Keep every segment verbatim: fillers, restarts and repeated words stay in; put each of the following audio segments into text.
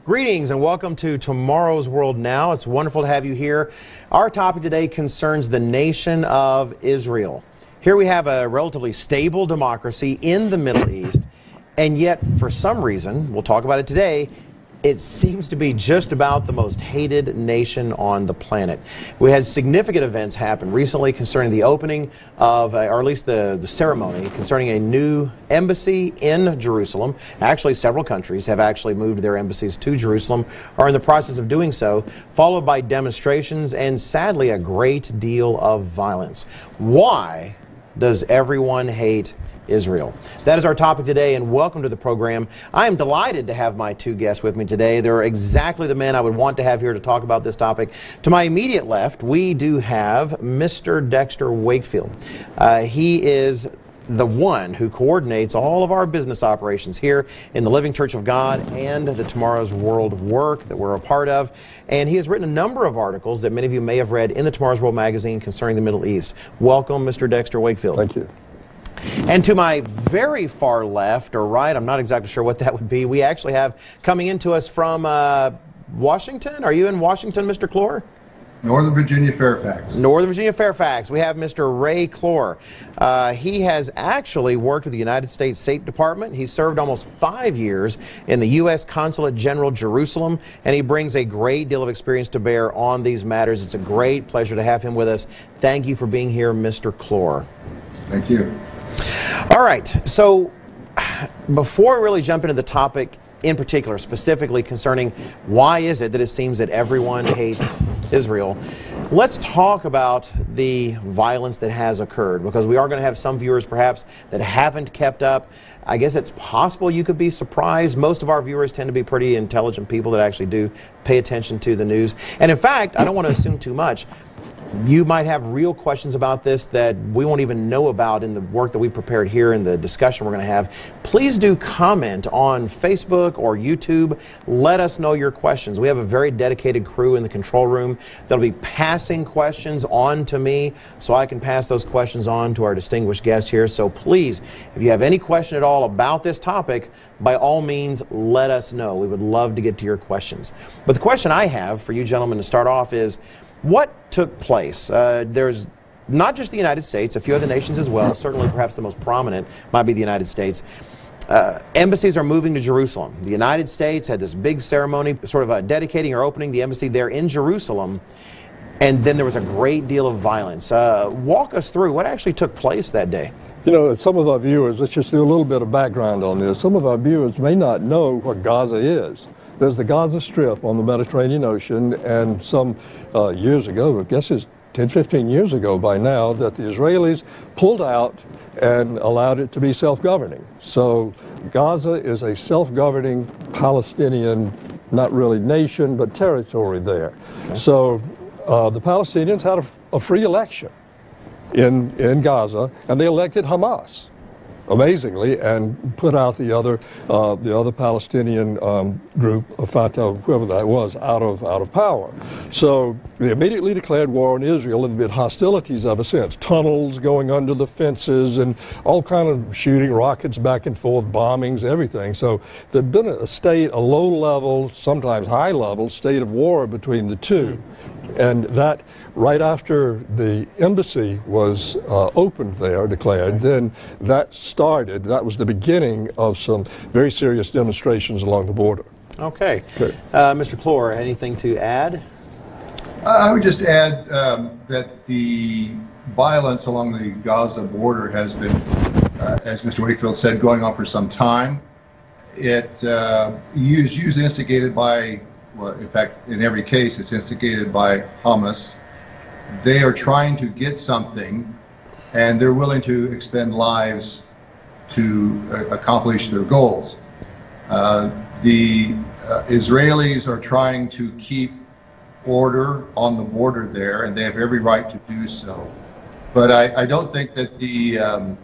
Greetings and welcome to Tomorrow's World Now. It's wonderful to have you here. Our topic today concerns the nation of Israel. Here we have a relatively stable democracy in the Middle East, and yet for some reason, we'll talk about it today, it seems to be just about the most hated nation on the planet. We had significant events happen recently concerning the opening of, uh, or at least the, the ceremony, concerning a new embassy in Jerusalem. Actually, several countries have actually moved their embassies to Jerusalem, or are in the process of doing so, followed by demonstrations and, sadly, a great deal of violence. Why does everyone hate Israel? That is our topic today, and welcome to the program. I am delighted to have my two guests with me today. They're exactly the men I would want to have here to talk about this topic. To my immediate left, we do have Mister Dexter Wakefield. Uh, he is the one who coordinates all of our business operations here in the Living Church of God and the Tomorrow's World work that we're a part of. And he has written a number of articles that many of you may have read in the Tomorrow's World magazine concerning the Middle East. Welcome, Mister Dexter Wakefield. Thank you. And to my very far left, or right, I'm not exactly sure what that would be, we actually have coming into us from uh, Washington. Are you in Washington, Mister Clore? Northern Virginia, Fairfax. Northern Virginia, Fairfax. We have Mister Ray Clore. Uh, he has actually worked with the United States State Department. He served almost five years in the U S Consulate General, Jerusalem, and he brings a great deal of experience to bear on these matters. It's a great pleasure to have him with us. Thank you for being here, Mister Clore. Thank you. All right, so before we really jump into the topic in particular, specifically concerning why is it that it seems that everyone hates Israel, let's talk about the violence that has occurred, because we are going to have some viewers perhaps that haven't kept up. I guess it's possible you could be surprised. Most of our viewers tend to be pretty intelligent people that actually do pay attention to the news. And in fact, I don't want to assume too much. You might have real questions about this that we won't even know about in the work that we've prepared here in the discussion we're going to have. Please do comment on Facebook or YouTube. Let us know your questions. We have a very dedicated crew in the control room that'll be passing questions on to me so I can pass those questions on to our distinguished guests here. So please, if you have any question at all about this topic, by all means, let us know. We would love to get to your questions. But the question I have for you gentlemen to start off is, what took place? Uh, there's not just the United States, a few other nations as well. Certainly, perhaps the most prominent might be the United States. Uh, embassies are moving to Jerusalem. The United States had this big ceremony, sort of uh, dedicating or opening the embassy there in Jerusalem, and then there was a great deal of violence. Uh, walk us through what actually took place that day. You know, some of our viewers, let's just do a little bit of background on this. Some of our viewers may not know what Gaza is. There's the Gaza Strip on the Mediterranean Ocean, and some uh, years ago, I guess it's ten, fifteen years ago by now, that the Israelis pulled out and allowed it to be self-governing. So Gaza is a self-governing Palestinian, not really nation, but territory there. Okay. So uh, the Palestinians had a, a free election in, in Gaza, and they elected Hamas, amazingly, and put out the other uh, the other Palestinian um, group, Fatah, whoever that was, out of out of power. So they immediately declared war on Israel, and there have been hostilities ever since. Tunnels going under the fences, and all kind of shooting rockets back and forth, bombings, everything. So there'd been a state, a low-level, sometimes high-level state of war between the two. And that, right after the embassy was uh, opened there, declared, then that started, that was the beginning of some very serious demonstrations along the border. Okay. Uh, Mister Clore, anything to add? I would just add um, that the violence along the Gaza border has been, uh, as Mister Wakefield said, going on for some time. It uh, is usually instigated by, well, in fact, in every case, it's instigated by Hamas. They are trying to get something, and they're willing to expend lives to uh, accomplish their goals. Uh, the uh, Israelis are trying to keep order on the border there, and they have every right to do so. But I, I don't think that the um,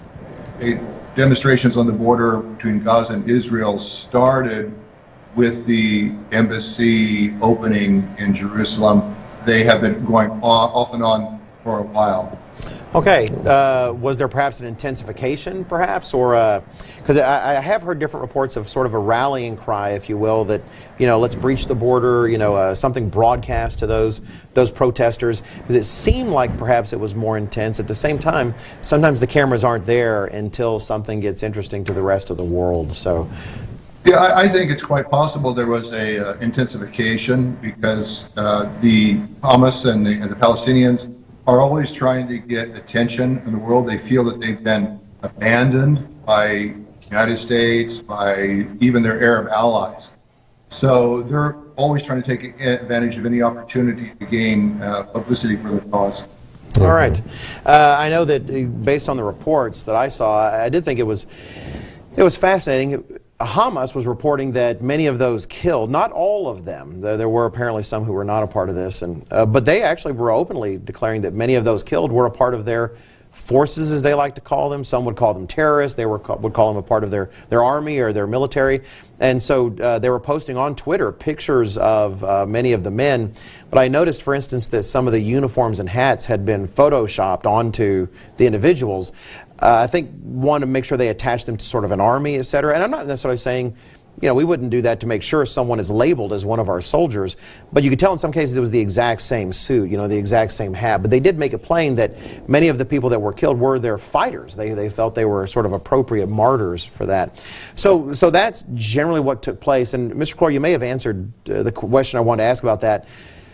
demonstrations on the border between Gaza and Israel started with the embassy opening in Jerusalem. They have been going on, off and on for a while. Okay, uh, was there perhaps an intensification, perhaps, or because I, I have heard different reports of sort of a rallying cry, if you will, that you know, let's breach the border, you know, uh, something broadcast to those those protesters, because it seemed like perhaps it was more intense. At the same time, sometimes the cameras aren't there until something gets interesting to the rest of the world. So. Yeah, I, I think it's quite possible there was a uh, intensification because uh, the Hamas and the, and the Palestinians are always trying to get attention in the world. They feel that they've been abandoned by the United States, by even their Arab allies. So they're always trying to take advantage of any opportunity to gain uh, publicity for their cause. All right. Uh, I know that uh, based on the reports that I saw, I did think it was it was fascinating. Hamas was reporting that many of those killed, not all of them, there, there were apparently some who were not a part of this, and uh, but they actually were openly declaring that many of those killed were a part of their forces, as they like to call them. Some would call them terrorists. They were would call them a part of their, their army or their military. And so uh, they were posting on Twitter pictures of uh, many of the men. But I noticed, for instance, that some of the uniforms and hats had been photoshopped onto the individuals. Uh, I think one to make sure they attach them to sort of an army, et cetera. And I'm not necessarily saying, you know, we wouldn't do that to make sure someone is labeled as one of our soldiers, but you could tell in some cases it was the exact same suit, you know, the exact same hat. But they did make it plain that many of the people that were killed were their fighters. They, they felt they were sort of appropriate martyrs for that. So, so that's generally what took place. And Mister Clore, you may have answered uh, the question I wanted to ask about that.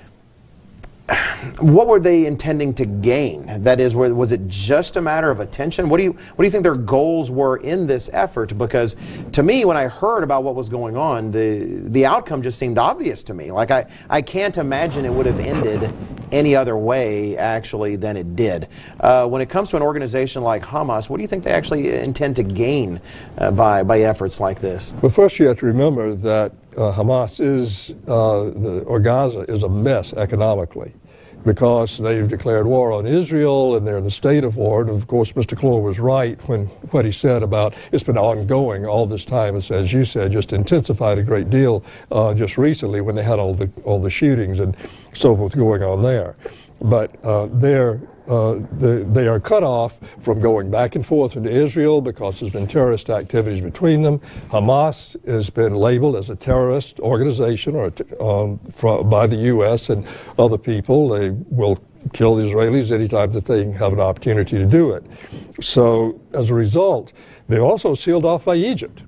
What were they intending to gain? That is, was it just a matter of attention? What do you what do you think their goals were in this effort? Because to me, when I heard about what was going on, the the outcome just seemed obvious to me. Like I, I can't imagine it would have ended any other way, actually, than it did. Uh, when it comes to an organization like Hamas, what do you think they actually intend to gain uh, by, by efforts like this? Well, first you have to remember that uh, Hamas is, uh, the, or Gaza is a mess economically, because they've declared war on Israel and they're in a state of war. And of course, Mister Clore was right when what he said about it's been ongoing all this time. It's, as you said, just intensified a great deal uh, just recently when they had all the all the shootings and so forth going on there. But uh, they're Uh, they, they are cut off from going back and forth into Israel because there's been terrorist activities between them. Hamas has been labeled as a terrorist organization or um, from, by the U S and other people. They will kill the Israelis anytime that they have an opportunity to do it. So as a result, they're also sealed off by Egypt.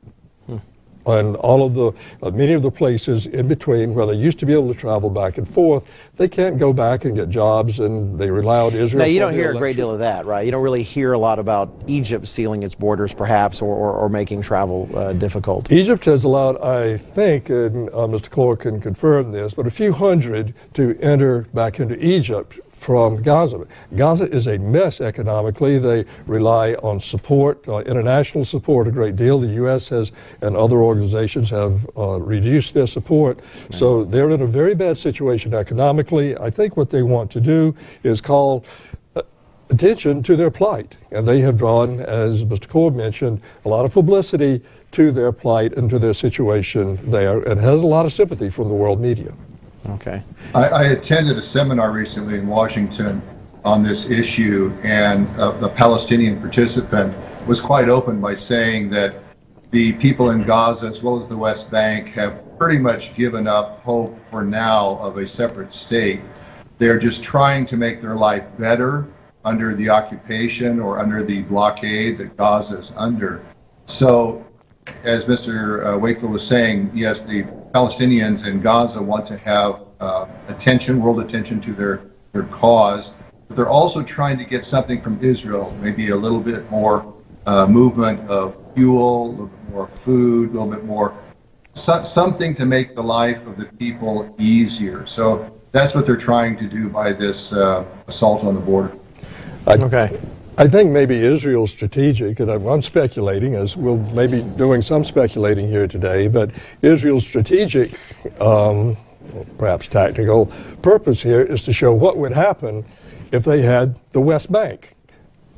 And all of the, uh, many of the places in between where they used to be able to travel back and forth, they can't go back and get jobs, and they rely on Israel. Now, you don't hear a great deal of that, right? You don't really hear a lot about Egypt sealing its borders, perhaps, or, or, or making travel uh, difficult. Egypt has allowed, I think, and uh, Mister Clore can confirm this, but a few hundred to enter back into Egypt from Gaza. Gaza is a mess economically. They rely on support, uh, international support a great deal. The U S has and other organizations have uh, reduced their support. Right. So they're in a very bad situation economically. I think what they want to do is call uh, attention to their plight. And they have drawn, as Mister Clore mentioned, a lot of publicity to their plight and to their situation there, and has a lot of sympathy from the world media. Okay. I, I attended a seminar recently in Washington on this issue, and a, a Palestinian participant was quite open by saying that the people in Gaza as well as the West Bank have pretty much given up hope for now of a separate state. They're just trying to make their life better under the occupation or under the blockade that Gaza is under. So, as Mister Uh, Wakefield was saying, yes, the Palestinians in Gaza want to have uh, attention, world attention to their, their cause, but they're also trying to get something from Israel, maybe a little bit more uh, movement of fuel, a little bit more food, a little bit more, so, something to make the life of the people easier. So that's what they're trying to do by this uh, assault on the border. I, okay. I think maybe Israel's strategic, and I'm, I'm speculating, as we'll maybe doing some speculating here today, but Israel's strategic, um, perhaps tactical purpose here is to show what would happen if they had the West Bank.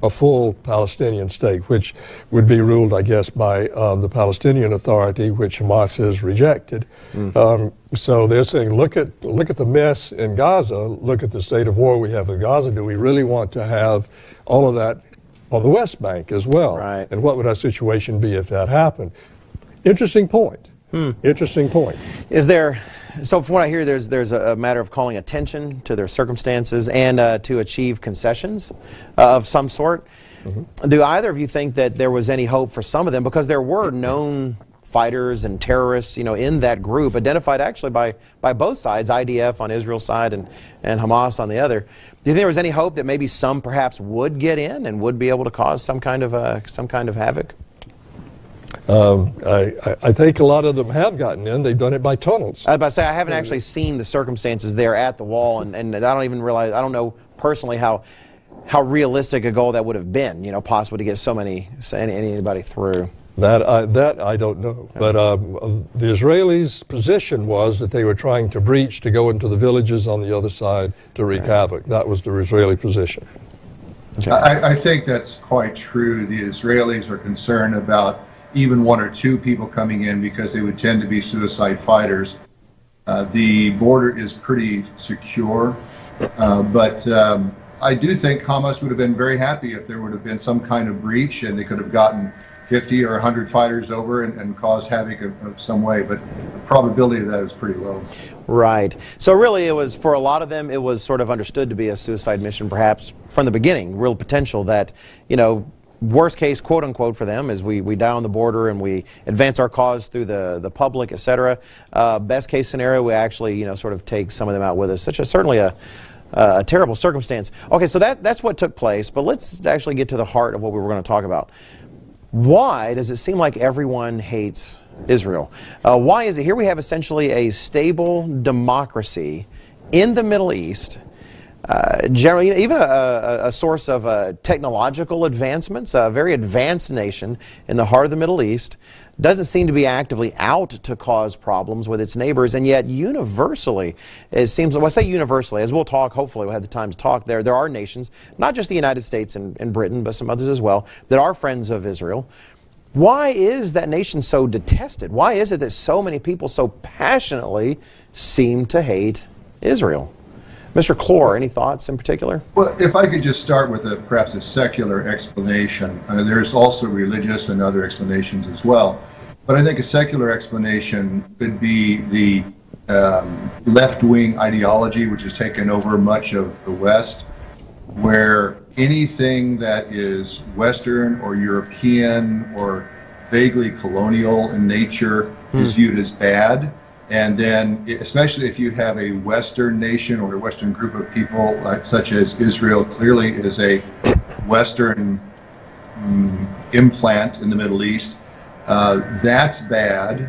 a full Palestinian state, which would be ruled, I guess, by um, the Palestinian Authority, which Hamas has rejected. Mm. Um, so they're saying, look at look at the mess in Gaza, look at the state of war we have in Gaza. Do we really want to have all of that on the West Bank as well? Right. And what would our situation be if that happened? Interesting point. Hmm. Interesting point. Is there, so from what I hear, there's there's a matter of calling attention to their circumstances and uh, to achieve concessions uh, of some sort. Mm-hmm. Do either of you think that there was any hope for some of them? Because there were known fighters and terrorists, you know, in that group, identified actually by, by both sides, I D F on Israel's side and, and Hamas on the other. Do you think there was any hope that maybe some perhaps would get in and would be able to cause some kind of uh, some kind of havoc? Um, I, I think a lot of them have gotten in. They've done it by tunnels. I was about to say, I haven't actually seen the circumstances there at the wall, and, and I don't even realize, I don't know personally how how realistic a goal that would have been, you know, possibly to get so many, so any, anybody through. That I, that I don't know. But um, the Israelis' position was that they were trying to breach to go into the villages on the other side to wreak havoc. That was the Israeli position. Okay. I, I think that's quite true. The Israelis are concerned about even one or two people coming in because they would tend to be suicide fighters. Uh, the border is pretty secure, uh, but um, I do think Hamas would have been very happy if there would have been some kind of breach and they could have gotten fifty or one hundred fighters over and, and caused havoc of, of some way, but the probability of that is pretty low. Right. So really it was, for a lot of them, it was sort of understood to be a suicide mission perhaps from the beginning, real potential that, you know, worst case, quote unquote, for them is we, we die on the border and we advance our cause through the, the public, et cetera. Uh, best case scenario, we actually, you know, sort of take some of them out with us. Such a, certainly a, uh, a terrible circumstance. Okay, so that, that's what took place, but let's actually get to the heart of what we were going to talk about. Why does it seem like everyone hates Israel? Uh, why is it? Here we have essentially a stable democracy in the Middle East, uh, generally even a, a source of uh, technological advancements, a very advanced nation in the heart of the Middle East, doesn't seem to be actively out to cause problems with its neighbors, and yet universally, it seems, well I say universally, as we'll talk, hopefully we'll have the time to talk, there there are nations, not just the United States and, and Britain, but some others as well, that are friends of Israel. Why is that nation so detested? Why is it that so many people so passionately seem to hate Israel? Mister Clore, any thoughts in particular? Well, if I could just start with a, perhaps a secular explanation. Uh, there's also religious and other explanations as well. But I think a secular explanation could be the um, left-wing ideology, which has taken over much of the West, where anything that is Western or European or vaguely colonial in nature hmm. is viewed as bad. And then, especially if you have a Western nation or a Western group of people, like, such as Israel, clearly is a Western um, implant in the Middle East, uh, that's bad.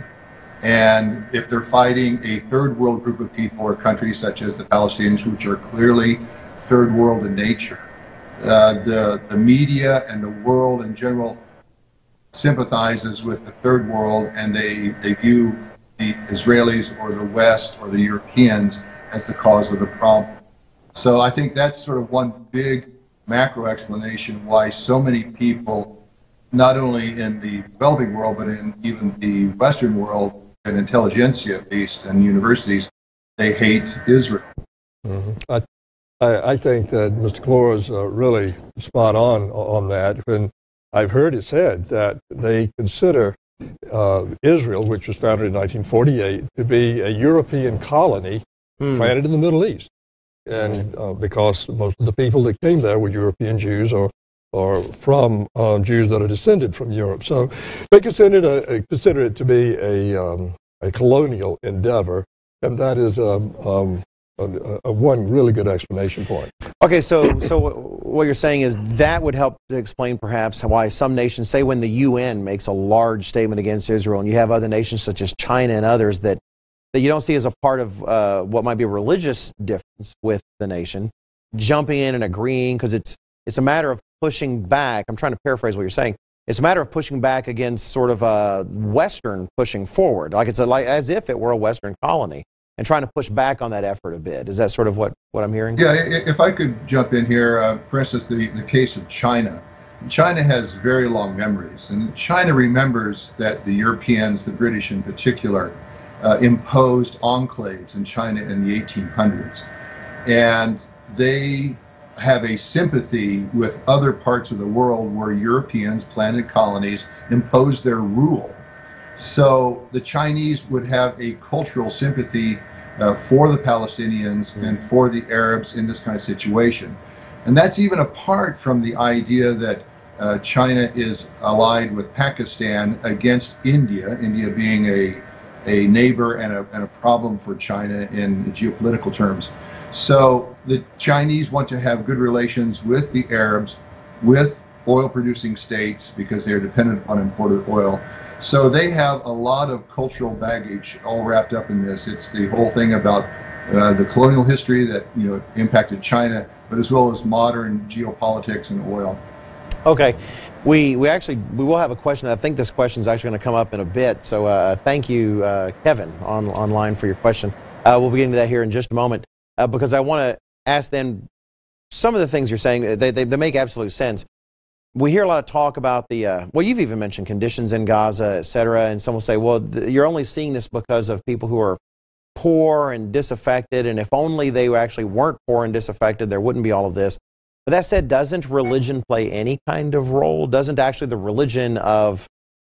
And if they're fighting a third world group of people or countries such as the Palestinians, which are clearly third world in nature, uh, the, the media and the world in general sympathizes with the third world, and they, they view the Israelis or the West or the Europeans as the cause of the problem. So I think that's sort of one big macro explanation why so many people, not only in the developing world, but in even the Western world, and intelligentsia at least, and universities, they hate Israel. Mm-hmm. I, I, I think that Mister Clore is uh, really spot on on that. When I've heard it said that they consider Uh, Israel, which was founded in nineteen forty-eight, to be a European colony mm. planted in the Middle East. And uh, because most of the people that came there were European Jews or, or from uh, Jews that are descended from Europe. So they consider it, a, consider it to be a, um, a colonial endeavor, and that is um, um, a, a one really good explanation for it. Okay, so so what you're saying is that would help to explain perhaps why some nations, say when the U N makes a large statement against Israel, and you have other nations such as China and others that, that you don't see as a part of uh, what might be a religious difference with the nation, jumping in and agreeing, because it's, it's a matter of pushing back. I'm trying to paraphrase what you're saying. It's a matter of pushing back against sort of a Western pushing forward, like it's a, like, as if it were a Western colony. and trying to push back on that effort a bit. Is that sort of what, what I'm hearing? Yeah, i- if I could jump in here, uh, for instance, the, the case of China. China has very long memories, and China remembers that the Europeans, the British in particular, uh, imposed enclaves in China in the eighteen hundreds. And they have a sympathy with other parts of the world where Europeans planted colonies, imposed their rule. So the Chinese would have a cultural sympathy uh, for the Palestinians and for the Arabs in this kind of situation. And that's even apart from the idea that uh, China is allied with Pakistan against India, India being a, a neighbor and a, and a problem for China in geopolitical terms. So the Chinese want to have good relations with the Arabs, with oil-producing states, because they're dependent on imported oil. So they have a lot of cultural baggage all wrapped up in this. It's the whole thing about uh, the colonial history that, you know, impacted China, but as well as modern geopolitics and oil. Okay, we we actually we will have a question. I think this question is actually going to come up in a bit. So uh, thank you, uh, Kevin, on online for your question. Uh, we'll be getting to that here in just a moment, uh, because I want to ask then some of the things you're saying. They, they they make absolute sense. We hear a lot of talk about the uh, well, you've even mentioned conditions in Gaza, et cetera. And some will say, well, th you're only seeing this because of people who are poor and disaffected, and if only they actually weren't poor and disaffected, there wouldn't be all of this. But that said, doesn't religion play any kind of role? Doesn't actually the religion of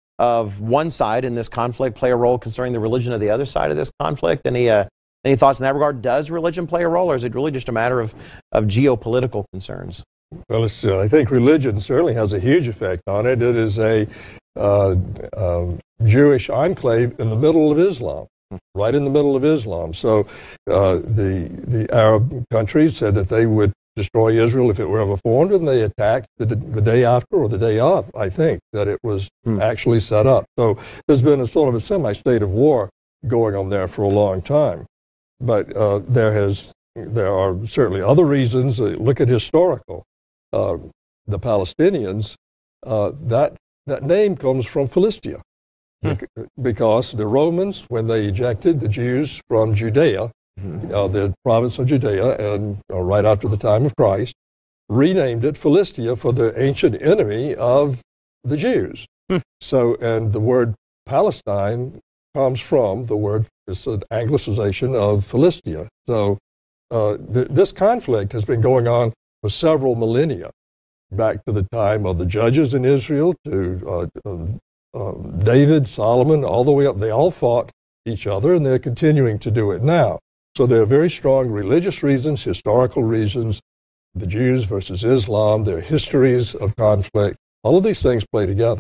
of one side in this conflict play a role concerning the religion of the other side of this conflict? Any uh, any thoughts in that regard? Does religion play a role, or is it really just a matter of of geopolitical concerns? Well, it's, uh, I think religion certainly has a huge effect on it. It is a uh, uh, Jewish enclave in the middle of Islam, right in the middle of Islam. So uh, the the Arab countries said that they would destroy Israel if it were ever formed, and they attacked the, the day after or the day of, I think, that it was hmm. actually set up. So there's been a sort of a semi-state of war going on there for a long time. But uh, there has there are certainly other reasons. Uh, look at historical. Uh, the Palestinians, uh, that that name comes from Philistia, hmm. because the Romans, when they ejected the Jews from Judea, hmm. uh, the province of Judea, and uh, right after the time of Christ, renamed it Philistia for the ancient enemy of the Jews. Hmm. So, and the word Palestine comes from the word, it's an anglicization of Philistia. So uh, th this conflict has been going on for several millennia, back to the time of the judges in Israel, to uh, uh, uh, David, Solomon, all the way up. They all fought each other, and they're continuing to do it now. So there are very strong religious reasons, historical reasons, the Jews versus Islam, their histories of conflict. All of these things play together.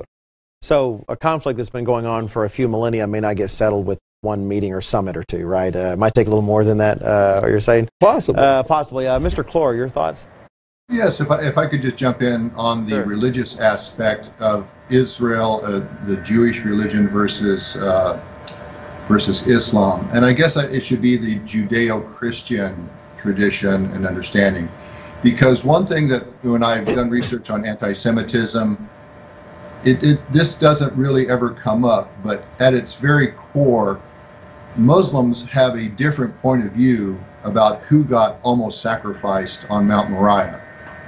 So a conflict that's been going on for a few millennia may not get settled with one meeting or summit or two, right? Uh, it might take a little more than that, uh, are you saying? Possibly. Uh, possibly. Uh, Mister Clore, your thoughts? Yes, if I, if I could just jump in on the Sure. religious aspect of Israel, uh, the Jewish religion versus uh, versus Islam. And I guess it should be the Judeo-Christian tradition and understanding. Because one thing that, when I've done research on anti-Semitism, it, it, this doesn't really ever come up, but at its very core, Muslims have a different point of view about who got almost sacrificed on Mount Moriah.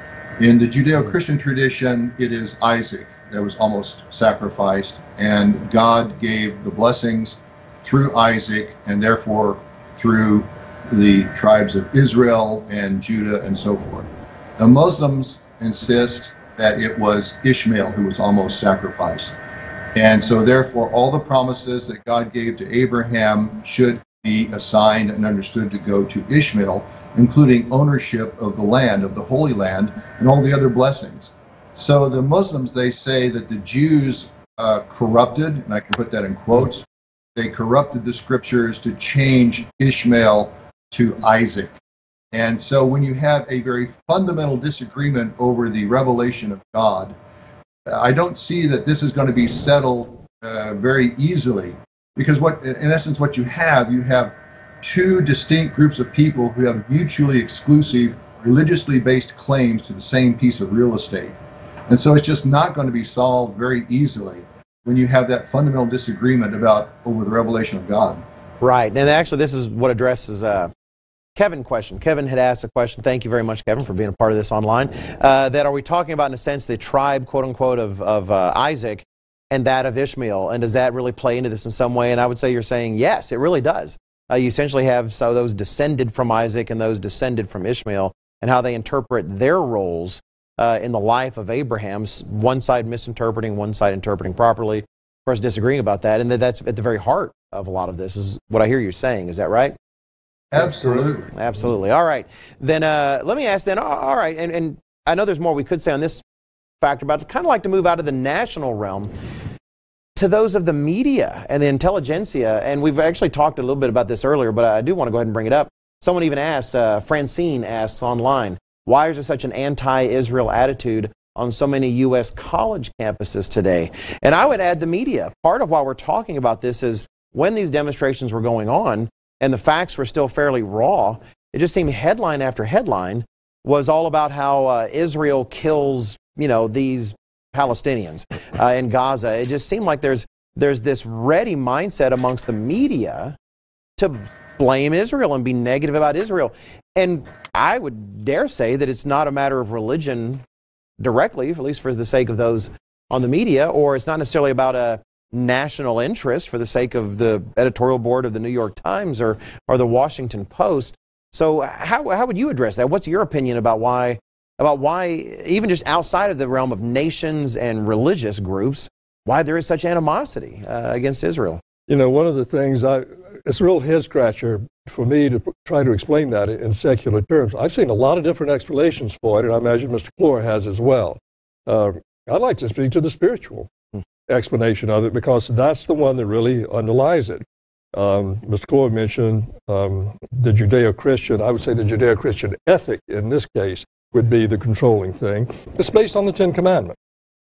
In the Judeo-Christian tradition, it is Isaac that was almost sacrificed, and God gave the blessings through Isaac, and therefore through the tribes of Israel and Judah and so forth. The Muslims insist that it was Ishmael who was almost sacrificed. And so therefore all the promises that God gave to Abraham should be assigned and understood to go to Ishmael, including ownership of the land, of the Holy Land, and all the other blessings. So the Muslims, they say that the Jews uh, corrupted, and I can put that in quotes, they corrupted the scriptures to change Ishmael to Isaac. And so when you have a very fundamental disagreement over the revelation of God, I don't see that this is going to be settled uh, very easily. Because what, in essence, what you have, you have two distinct groups of people who have mutually exclusive, religiously based claims to the same piece of real estate. And so it's just not going to be solved very easily when you have that fundamental disagreement about over the revelation of God. Right, and actually this is what addresses uh, Kevin's question. Kevin had asked a question, thank you very much, Kevin, for being a part of this online, uh, that are we talking about, in a sense, the tribe, quote-unquote, of, of uh, Isaac and that of Ishmael, and does that really play into this in some way? And I would say you're saying yes, it really does. Uh, you essentially have so those descended from Isaac and those descended from Ishmael, and how they interpret their roles uh, in the life of Abraham, one side misinterpreting, one side interpreting properly, of course disagreeing about that, and that that's at the very heart of a lot of this, is what I hear you saying. Is that right? Absolutely. Absolutely. All right. Then uh, let me ask then, all right, and, and I know there's more we could say on this factor, but I'd kind of like to move out of the national realm to those of the media and the intelligentsia, and we've actually talked a little bit about this earlier, but I do want to go ahead and bring it up. Someone even asked, uh, Francine asks online, why is there such an anti-Israel attitude on so many U S college campuses today? And I would add the media. Part of why we're talking about this is when these demonstrations were going on and the facts were still fairly raw, it just seemed headline after headline was all about how uh, Israel kills, you know, these Palestinians uh, in Gaza. It just seemed like there's there's this ready mindset amongst the media to blame Israel and be negative about Israel. And I would dare say that it's not a matter of religion directly, at least for the sake of those on the media, or it's not necessarily about a national interest for the sake of the editorial board of the New York Times or, or the Washington Post. So how, how would you address that? What's your opinion about why, about why, even just outside of the realm of nations and religious groups, why there is such animosity uh, against Israel? You know, one of the things, I, it's a real head-scratcher for me to try to explain that in secular terms. I've seen a lot of different explanations for it, and I imagine Mister Clore has as well. Uh, I'd like to speak to the spiritual hmm. explanation of it, because that's the one that really underlies it. Um, Mister Clore mentioned um, the Judeo-Christian, I would say the Judeo-Christian ethic in this case would be the controlling thing. It's based on the Ten Commandments,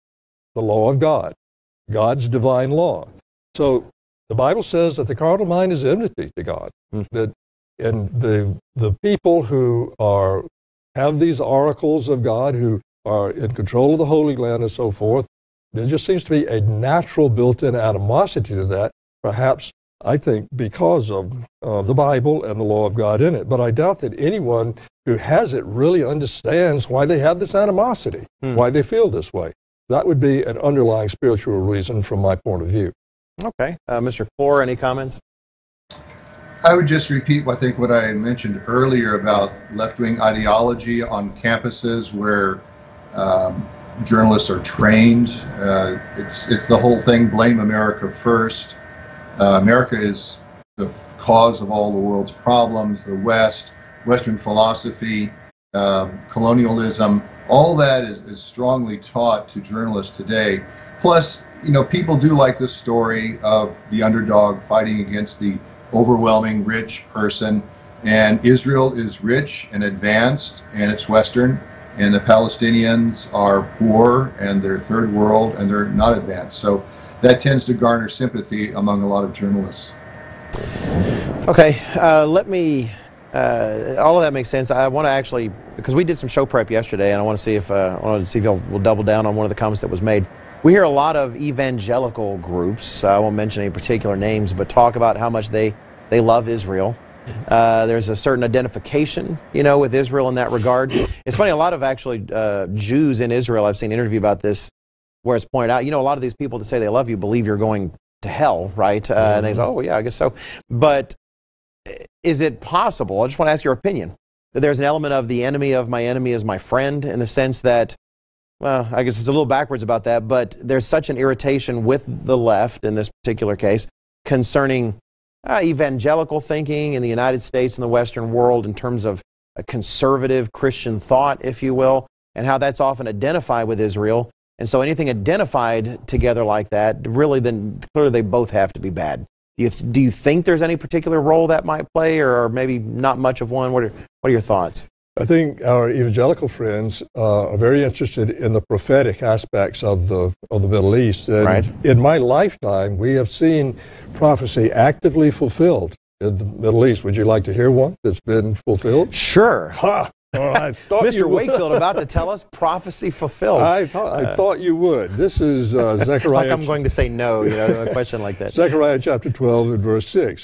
the law of God, God's divine law. So the Bible says that the carnal mind is enmity to God. Mm. That, and the the people who are have these oracles of God, who are in control of the Holy Land and so forth, there just seems to be a natural built-in animosity to that, perhaps, I think, because of uh, the Bible and the law of God in it. But I doubt that anyone who has it really understands why they have this animosity, mm. why they feel this way. That would be an underlying spiritual reason from my point of view. Okay. Uh, Mister Clore, any comments? I would just repeat, I think, what I mentioned earlier about left-wing ideology on campuses where um, journalists are trained. Uh, it's, it's the whole thing, blame America first. Uh, America is the cause of all the world's problems, the West, Western philosophy, uh, colonialism. All that is, is strongly taught to journalists today. Plus, you know, people do like the story of the underdog fighting against the overwhelming rich person. And Israel is rich and advanced, and it's Western. And the Palestinians are poor, and they're third world, and they're not advanced. So that tends to garner sympathy among a lot of journalists. Okay, uh, let me, uh, all of that makes sense. I want to actually, because we did some show prep yesterday, and I want to see if, uh, I want to see if y'all will double down on one of the comments that was made. We hear a lot of evangelical groups, I won't mention any particular names, but talk about how much they, they love Israel. Uh, there's a certain identification, you know, with Israel in that regard. It's funny, a lot of actually uh, Jews in Israel, I've seen an interview about this, where it's pointed out, you know, a lot of these people that say they love you believe you're going to hell, right? Uh, mm-hmm. And they say, oh, yeah, I guess so. But is it possible, I just want to ask your opinion, that there's an element of the enemy of my enemy is my friend, in the sense that, well, I guess it's a little backwards about that, but there's such an irritation with the left in this particular case concerning uh, evangelical thinking in the United States and the Western world in terms of a conservative Christian thought, if you will, and how that's often identified with Israel. And so anything identified together like that, really then clearly they both have to be bad. Do you, do you think there's any particular role that might play, or maybe not much of one? What are, what are your thoughts? I think our evangelical friends uh, are very interested in the prophetic aspects of the of the Middle East. And right. In my lifetime, we have seen prophecy actively fulfilled in the Middle East. Would you like to hear one that's been fulfilled? Sure. Ha! Well, I thought Mister you would. Wakefield about to tell us prophecy fulfilled. I thought I uh, thought you would. This is uh, Zechariah. Like I'm going to say no, you know, a question like that. Zechariah chapter twelve and verse six.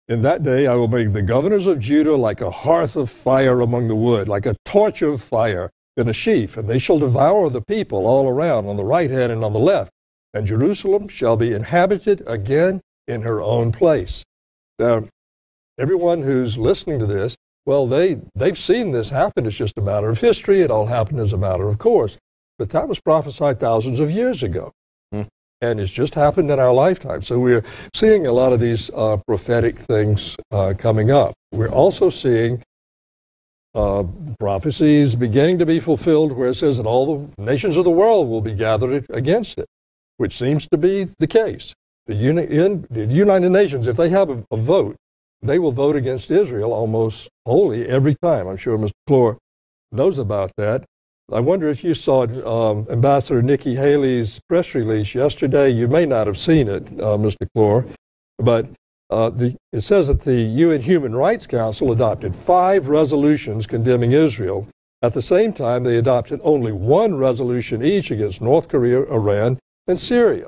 In that day I will make the governors of Judah like a hearth of fire among the wood, like a torch of fire in a sheaf, and they shall devour the people all around on the right hand and on the left. And Jerusalem shall be inhabited again in her own place. Now, everyone who's listening to this, well, they, they've seen this happen. It's just a matter of history. It all happened as a matter of course. But that was prophesied thousands of years ago. Hmm. And it's just happened in our lifetime. So we're seeing a lot of these uh, prophetic things uh, coming up. We're also seeing uh, prophecies beginning to be fulfilled where it says that all the nations of the world will be gathered against it, which seems to be the case. The, uni- in, the United Nations, if they have a, a vote, they will vote against Israel almost wholly every time. I'm sure Mister McClure knows about that. I wonder if you saw um, Ambassador Nikki Haley's press release yesterday. You may not have seen it, uh, Mister McClure, but uh, the, it says that the U N Human Rights Council adopted five resolutions condemning Israel. At the same time, they adopted only one resolution each against North Korea, Iran, and Syria.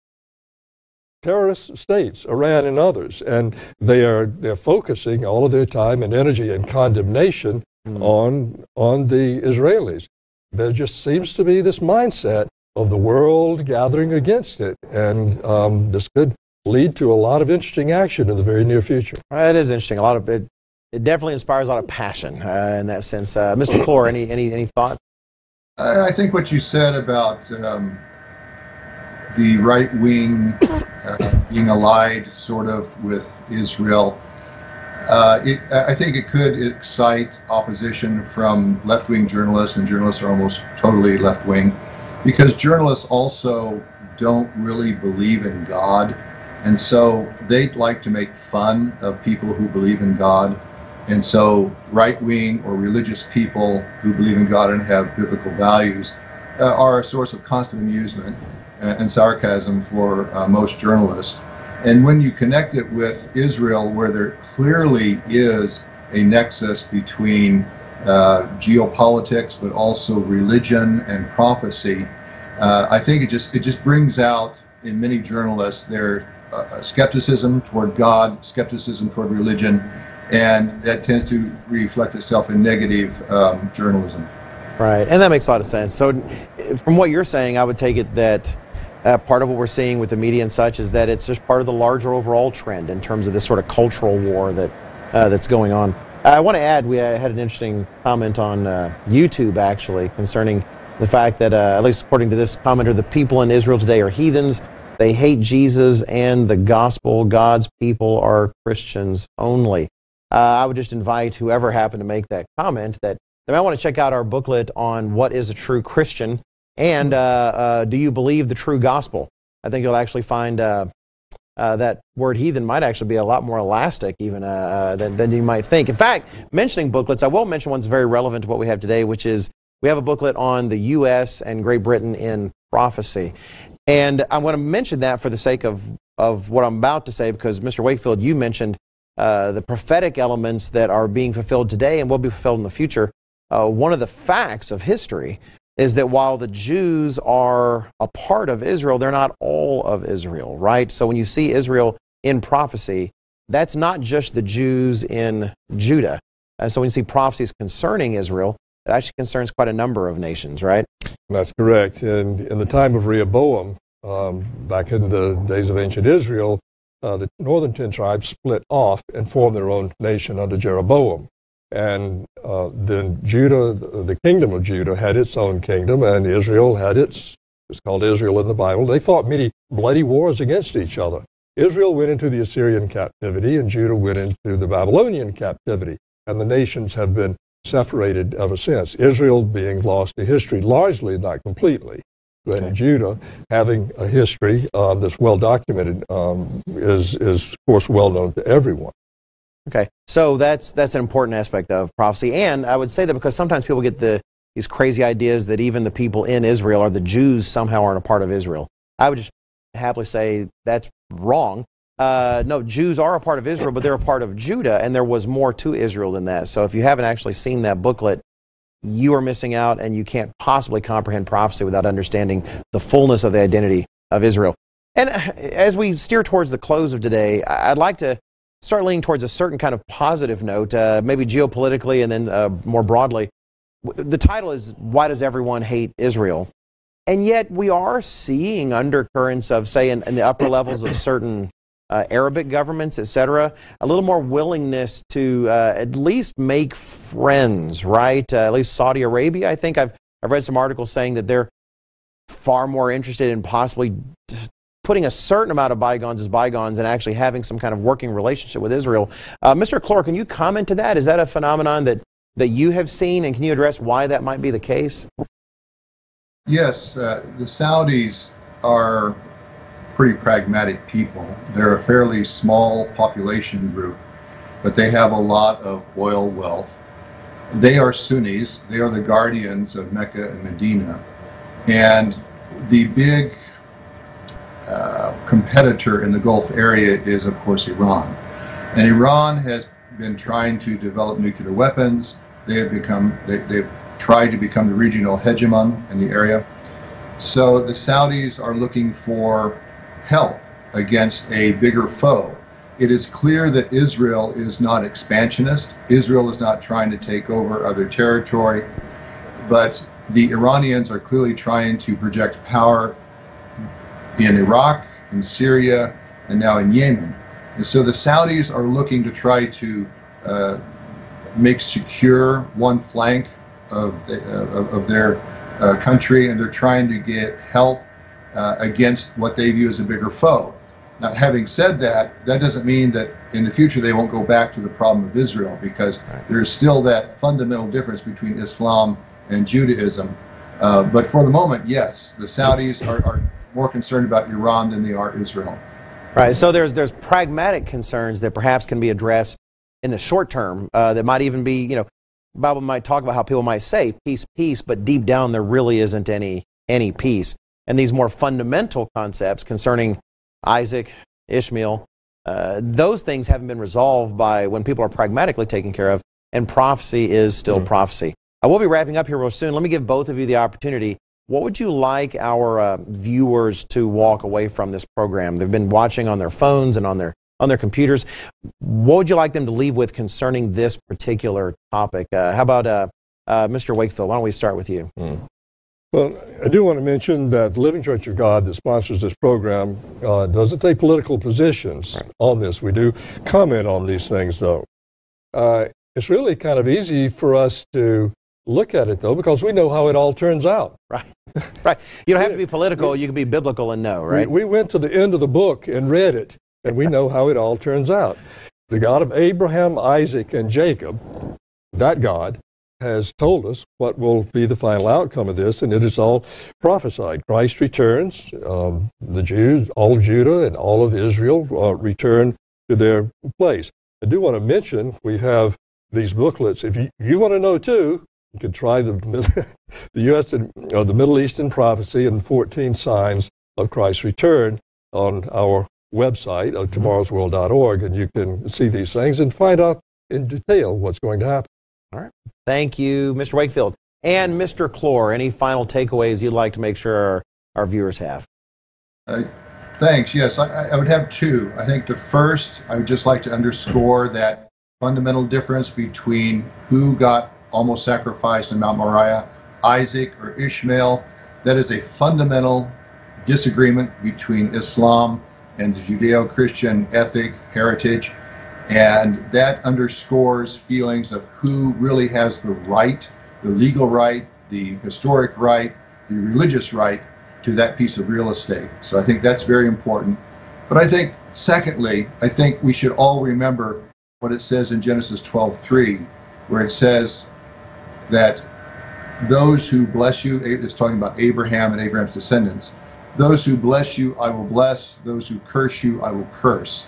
Terrorist states, Iran and others, and they are they're focusing all of their time and energy and condemnation mm. on on the Israelis. There just seems to be this mindset of the world gathering against it, and um, this could lead to a lot of interesting action in the very near future. It is interesting. A lot of it. It definitely inspires a lot of passion uh, in that sense. Uh, Mister McClure, any any any thoughts? I think what you said about um, the right wing uh, being allied sort of with Israel, uh, it, I think it could excite opposition from left-wing journalists, and journalists are almost totally left-wing, because journalists also don't really believe in God, and so they'd like to make fun of people who believe in God. And so right-wing or religious people who believe in God and have biblical values uh, are a source of constant amusement and sarcasm for uh, most journalists. And when you connect it with Israel, where there clearly is a nexus between uh, geopolitics, but also religion and prophecy, uh, I think it just it just brings out in many journalists their uh, skepticism toward God, skepticism toward religion, and that tends to reflect itself in negative um, journalism. Right, and that makes a lot of sense. So from what you're saying, I would take it that Uh, part of what we're seeing with the media and such is that it's just part of the larger overall trend in terms of this sort of cultural war that uh, that's going on. I want to add, we uh, had an interesting comment on uh, YouTube, actually, concerning the fact that, uh, at least according to this commenter, the people in Israel today are heathens. They hate Jesus and the gospel. God's people are Christians only. Uh, I would just invite whoever happened to make that comment that they might want to check out our booklet on what is a true Christian. And uh, uh, do you believe the true gospel? I think you'll actually find uh, uh, that word heathen might actually be a lot more elastic even uh, uh, than, than you might think. In fact, mentioning booklets, I will mention one's very relevant to what we have today, which is we have a booklet on the U S and Great Britain in prophecy. And I'm going to mention that for the sake of, of what I'm about to say, because Mister Wakefield, you mentioned uh, the prophetic elements that are being fulfilled today and will be fulfilled in the future. Uh, one of the facts of history is that while the Jews are a part of Israel, they're not all of Israel, right? So when you see Israel in prophecy, that's not just the Jews in Judah. And so when you see prophecies concerning Israel, it actually concerns quite a number of nations, right? That's correct. And in the time of Rehoboam, um, back in the days of ancient Israel, uh, the northern ten tribes split off and formed their own nation under Jeroboam. And uh, then Judah, the kingdom of Judah, had its own kingdom, and Israel had its, it's called Israel in the Bible. They fought many bloody wars against each other. Israel went into the Assyrian captivity, and Judah went into the Babylonian captivity. And the nations have been separated ever since. Israel being lost to history, largely, not completely. But okay. Judah, having a history uh, that's well documented, um, is, is, of course, well known to everyone. Okay, so that's that's an important aspect of prophecy, and I would say that because sometimes people get the these crazy ideas that even the people in Israel or the Jews somehow aren't a part of Israel. I would just happily say that's wrong. Uh, no, Jews are a part of Israel, but they're a part of Judah, and there was more to Israel than that. So if you haven't actually seen that booklet, you are missing out, and you can't possibly comprehend prophecy without understanding the fullness of the identity of Israel. And as we steer towards the close of today, I'd like to start leaning towards a certain kind of positive note, uh, maybe geopolitically and then uh, more broadly. The title is, Why Does Everyone Hate Israel? And yet we are seeing undercurrents of, say, in, in the upper levels of certain uh, Arabic governments, et cetera, a little more willingness to uh, at least make friends, right? Uh, at least Saudi Arabia, I think. I've, I've read some articles saying that they're far more interested in possibly putting a certain amount of bygones as bygones and actually having some kind of working relationship with Israel. Uh, Mister Clore, can you comment to that? Is that a phenomenon that, that you have seen, and can you address why that might be the case? Yes, uh, the Saudis are pretty pragmatic people. They're a fairly small population group, but they have a lot of oil wealth. They are Sunnis. They are the guardians of Mecca and Medina. And the big uh, competitor in the Gulf area is, of course, Iran. And Iran has been trying to develop nuclear weapons. They have become, they, they've tried to become the regional hegemon in the area. So the Saudis are looking for help against a bigger foe. It is clear that Israel is not expansionist. Israel is not trying to take over other territory, but the Iranians are clearly trying to project power in Iraq, in Syria, and now in Yemen. And so the Saudis are looking to try to uh, make secure one flank of, the, uh, of their uh, country, and they're trying to get help uh, against what they view as a bigger foe. Now, having said that, that doesn't mean that in the future they won't go back to the problem of Israel, because there is still that fundamental difference between Islam and Judaism. Uh, but for the moment, yes, the Saudis are, are more concerned about Iran than they are Israel. Right. So there's there's pragmatic concerns that perhaps can be addressed in the short term. Uh, that might even be, you know, the Bible might talk about how people might say peace, peace, but deep down there really isn't any any peace. And these more fundamental concepts concerning Isaac, Ishmael, uh, those things haven't been resolved by when people are pragmatically taken care of, and prophecy is still mm. prophecy. Uh, we'll be wrapping up here real soon. Let me give both of you the opportunity. What would you like our uh, viewers to walk away from this program? They've been watching on their phones and on their on their computers. What would you like them to leave with concerning this particular topic? Uh, how about uh, uh, Mister Wakefield? Why don't we start with you? Mm. Well, I do want to mention that the Living Church of God that sponsors this program uh, doesn't take political positions right. on this. We do comment on these things, though. Uh, it's really kind of easy for us to look at it, though, because we know how it all turns out. Right. Right. You don't have to be political. You can be biblical and know, right? We, we went to the end of the book and read it, and we know how it all turns out. The God of Abraham, Isaac, and Jacob, that God, has told us what will be the final outcome of this, and it is all prophesied. Christ returns, um, the Jews, all of Judah and all of Israel uh, return to their place. I do want to mention we have these booklets. If you, you want to know too, you can try the, the U S and uh, the Middle Eastern Prophecy and fourteen Signs of Christ's Return on our website, uh, tomorrows world dot org, and you can see these things and find out in detail what's going to happen. All right. Thank you, Mister Wakefield. And Mister Clore, any final takeaways you'd like to make sure our, our viewers have? Uh, thanks. Yes, I, I would have two. I think the first, I would just like to underscore that fundamental difference between who got almost sacrificed in Mount Moriah, Isaac or Ishmael. That is a fundamental disagreement between Islam and the Judeo-Christian ethic, heritage. And that underscores feelings of who really has the right, the legal right, the historic right, the religious right to that piece of real estate. So I think that's very important. But I think, secondly, I think we should all remember what it says in Genesis twelve three, where it says that those who bless you, it's talking about Abraham and Abraham's descendants, those who bless you, I will bless, those who curse you, I will curse.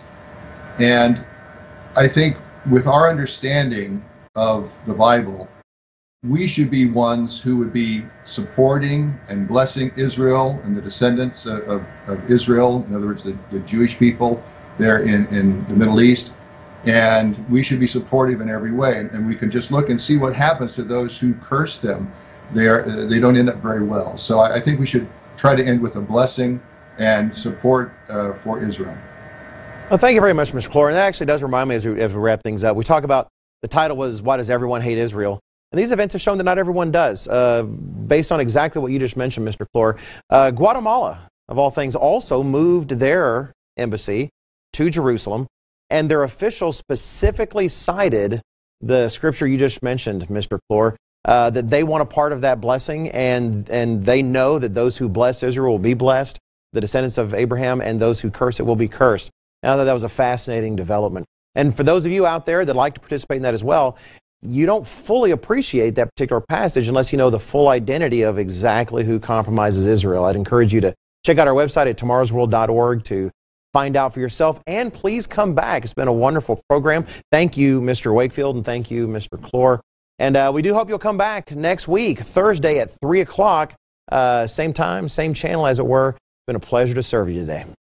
And I think with our understanding of the Bible, we should be ones who would be supporting and blessing Israel and the descendants of, of, of Israel, in other words, the, the Jewish people there in, in the Middle East. And we should be supportive in every way. And, and we can just look and see what happens to those who curse them. They, are, they don't end up very well. So I, I think we should try to end with a blessing and support uh, for Israel. Well, thank you very much, Mister Clore. And that actually does remind me as we, as we wrap things up. We talk about, the title was, Why Does Everyone Hate Israel? And these events have shown that not everyone does, uh, based on exactly what you just mentioned, Mister Clore. Uh, Guatemala, of all things, also moved their embassy to Jerusalem, and their officials specifically cited the scripture you just mentioned, Mister Clore, uh, that they want a part of that blessing, and, and they know that those who bless Israel will be blessed, the descendants of Abraham, and those who curse it will be cursed. Now, that was a fascinating development. And for those of you out there that like to participate in that as well, you don't fully appreciate that particular passage unless you know the full identity of exactly who compromises Israel. I'd encourage you to check out our website at tomorrows world dot org to find out for yourself. And please come back. It's been a wonderful program. Thank you, Mister Wakefield, and thank you, Mister Clore. And uh, we do hope you'll come back next week, Thursday at three o'clock, uh, same time, same channel as it were. It's been a pleasure to serve you today.